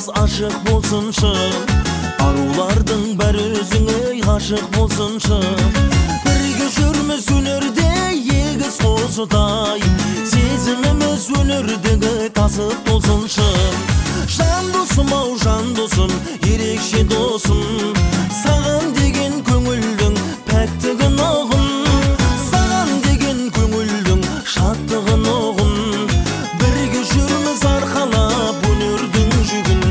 ашық болсыншы, арулардың бәрі өзіңе ғашық болсыншы. Бірге жүрміз өнерде егіз қозыдай, сезіміміз өнердегі тасып болсыншы. Жан досым ау жан досым, ерекше досым, саған деген көңілдің пәктігін оғын, саған деген көңілдің шаттығын оғын. Бірге жүрміз арқалап өнердің жүгін.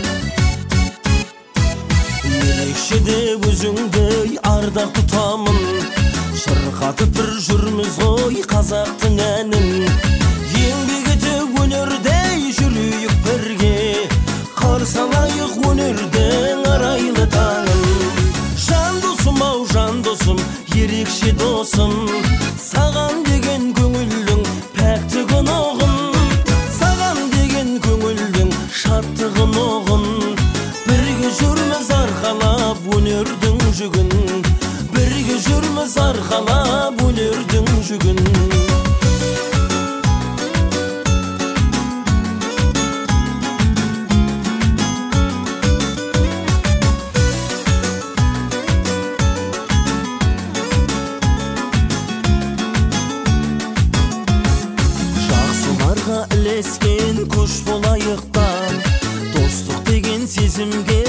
Ерекше деп өзіңдей ардақ тұтамын, шырқатып бір жүрміз ғой қазақтың әнін. Еңбек етіп өнердей жүрейік бірге, қарсалайық өнердің арайлы таңын. Жан досым ау жан досым, ерекше досым, саған деген көңілдің пәктігін оғын, саған деген көңілдің шаттығын оғын. Бірге жүрміз арқалап өнердің жүгін, бірге жүрміз арқалап өнердің жүгін. Жақсыларға ілескен көш болайық та, достық деген сезімге